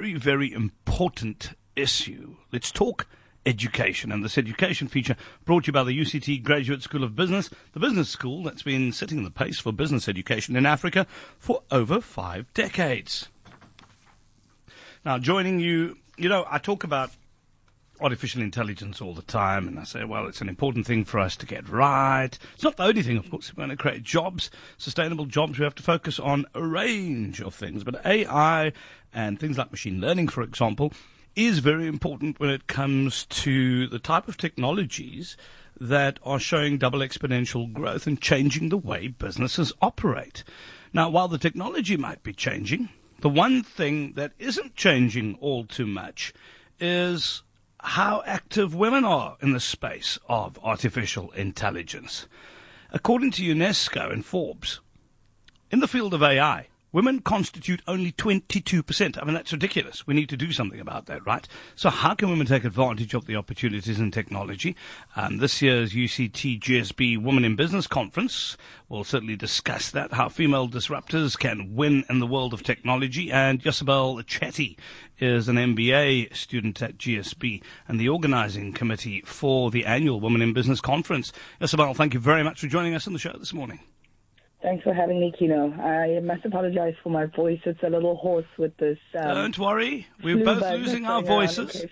very, very important issue. Let's talk education, and this education feature brought to you by the UCT Graduate School of Business, the business school that's been setting the pace for business education in Africa for over 5 decades. Now, joining you, I talk about artificial intelligence all the time, and I say, well, it's an important thing for us to get right. It's not the only thing, of course. If we want to create jobs, sustainable jobs, we have to focus on a range of things. But AI and things like machine learning, for example, is very important when it comes to the type of technologies that are showing double exponential growth and changing the way businesses operate. Now, while the technology might be changing, the one thing that isn't changing all too much is how active women are in the space of artificial intelligence. According to UNESCO and Forbes, in the field of AI, women constitute only 22%. I mean, that's ridiculous. We need to do something about that, right? So how can women take advantage of the opportunities in technology? This year's UCT GSB Women in Business Conference will certainly discuss that, how female disruptors can win in the world of technology. And Yosabel Chetty is an MBA student at GSB and the organizing committee for the annual Women in Business Conference. Yosabel, thank you very much for joining us on the show this morning. Thanks for having me, Kino. I must apologize for my voice. It's a little hoarse with this. Don't worry. We're both losing our voices.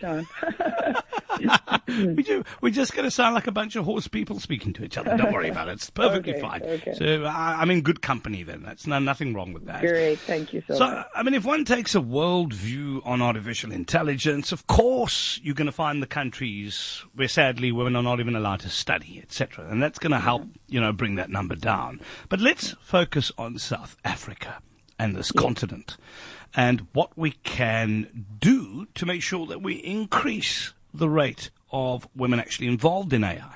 We're just going to sound like a bunch of hoarse people speaking to each other. Don't worry about it. It's perfectly fine. Okay. So I'm in good company then. That's nothing wrong with that. Great. Thank you so much. I mean, if one takes a world view on artificial intelligence, of course you're going to find the countries where sadly women are not even allowed to study, etc. And that's going to help, bring that number down. But let's focus on South Africa and this continent and what we can do to make sure that we increase the rate of women actually involved in AI.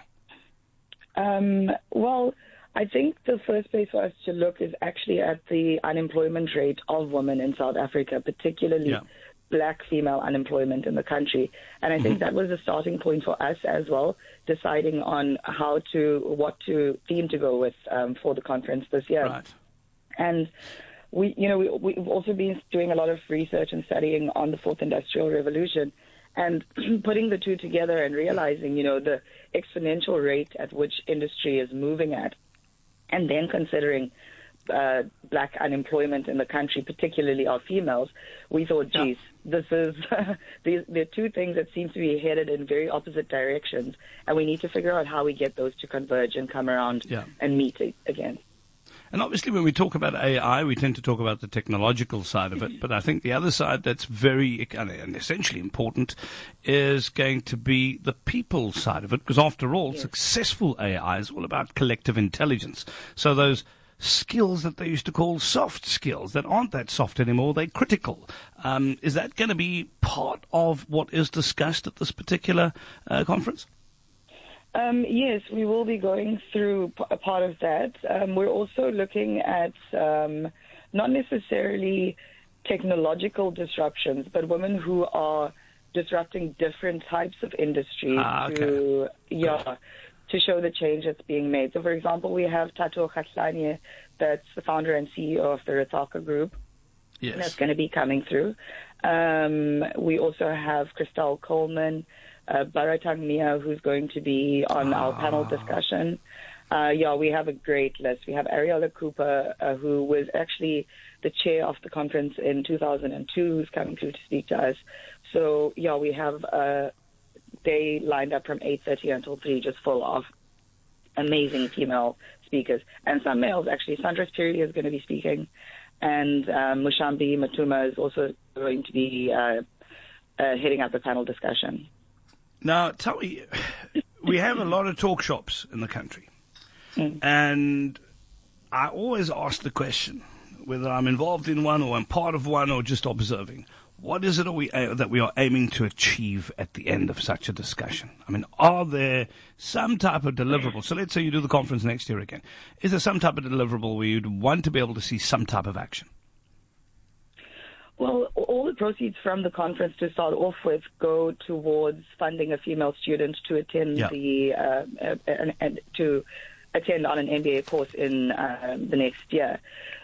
Well, I think the first place for us to look is actually at the unemployment rate of women in South Africa, particularly black female unemployment in the country. And I think that was a starting point for us as well, deciding on what theme to go with for the conference this year. Right. And we've also been doing a lot of research and studying on the fourth industrial revolution and putting the two together and realizing, the exponential rate at which industry is moving at, and then considering black unemployment in the country, particularly our females, we thought, geez, this is they're two things that seem to be headed in very opposite directions, and we need to figure out how we get those to converge and come around and meet again. And obviously when we talk about AI, we tend to talk about the technological side of it, but I think the other side that's very and essentially important is going to be the people side of it, because after all, successful AI is all about collective intelligence. So those skills that they used to call soft skills that aren't that soft anymore, they're critical. Is that going to be part of what is discussed at this particular conference? Yes, we will be going through a part of that. We're also looking at not necessarily technological disruptions, but women who are disrupting different types of industries to show the change that's being made. So, for example, we have Tato Khatlanye, that's the founder and CEO of the Ritaka Group. Yes. That's going to be coming through. We also have Christelle Coleman, Baratang Mia, who's going to be on our panel discussion. We have a great list. We have Ariella Cooper, who was actually the chair of the conference in 2002, who's coming through to speak to us. So, we have a day lined up from 8:30 until 3, just full of amazing female speakers. And some males, actually. Sandra Spiri is going to be speaking. And Mushambi Matuma is also going to be heading up the panel discussion. Now, tell me, we have a lot of talk shops in the country, and I always ask the question, whether I'm involved in one or I'm part of one or just observing, what is it that we are aiming to achieve at the end of such a discussion? I mean, are there some type of deliverable? So let's say you do the conference next year again. Is there some type of deliverable where you'd want to be able to see some type of action? Well, all the proceeds from the conference to start off with go towards funding a female student to attend to attend on an MBA course in the next year.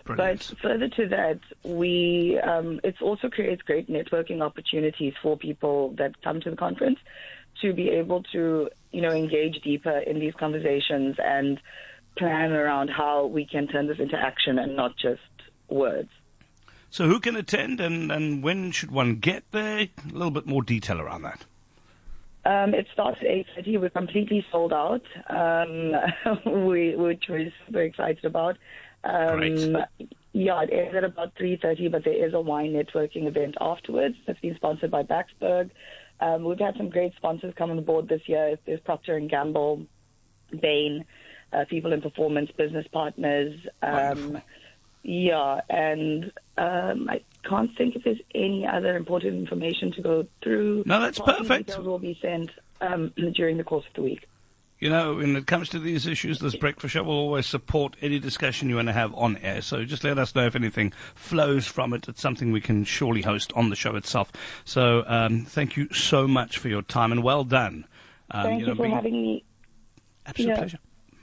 Brilliant. But further to that, it also creates great networking opportunities for people that come to the conference to be able to, engage deeper in these conversations and plan around how we can turn this into action and not just words. So who can attend and when should one get there? A little bit more detail around that. It starts at 8:30. We're completely sold out, which we're super excited about. Great. Yeah, it ends at about 3:30, but there is a wine networking event afterwards that's been sponsored by Baxberg. We've had some great sponsors come on board this year. There's Procter & Gamble, Bain, People in Performance, Business Partners. Yeah, and I can't think if there's any other important information to go through. No, that's perfect. Details will be sent during the course of the week. When it comes to these issues, this breakfast show will always support any discussion you want to have on air. So just let us know if anything flows from it. It's something we can surely host on the show itself. So thank you so much for your time and well done. Thank you for having me. Absolute pleasure.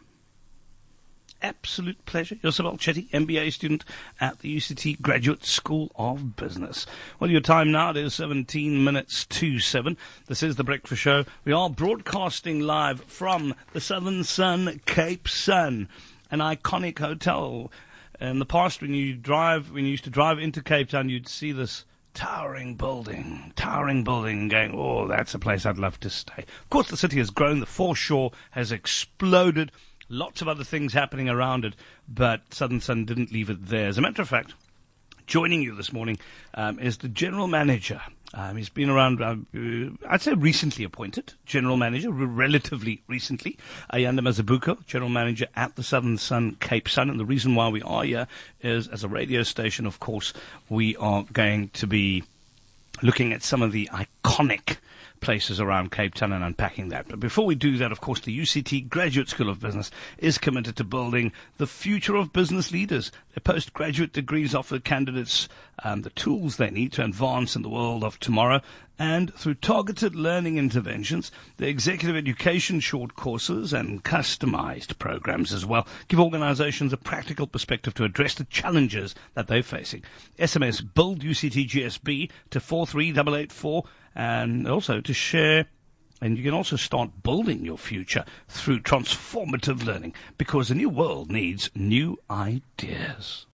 Absolute pleasure. Yosabel Chetty, MBA student at the UCT Graduate School of Business. Well, your time now is 17 minutes to 7. This is The Breakfast Show. We are broadcasting live from the Southern Sun, Cape Sun, an iconic hotel. In the past, when you used to drive into Cape Town, you'd see this towering building going, oh, that's a place I'd love to stay. Of course, the city has grown. The foreshore has exploded. Lots of other things happening around it, but Southern Sun didn't leave it there. As a matter of fact, joining you this morning is the general manager. He's been around, I'd say recently appointed general manager, relatively recently. Ayanda Mazabuko, general manager at the Southern Sun, Cape Sun. And the reason why we are here is, as a radio station, of course, we are going to be looking at some of the iconic places around Cape Town and unpacking that. But before we do that, of course, the UCT Graduate School of Business is committed to building the future of business leaders. Their postgraduate degrees offer candidates the tools they need to advance in the world of tomorrow. And through targeted learning interventions, the executive education short courses and customized programs as well give organizations a practical perspective to address the challenges that they're facing. SMS BUILD UCT GSB to 43884 and also to share. And you can also start building your future through transformative learning, because a new world needs new ideas.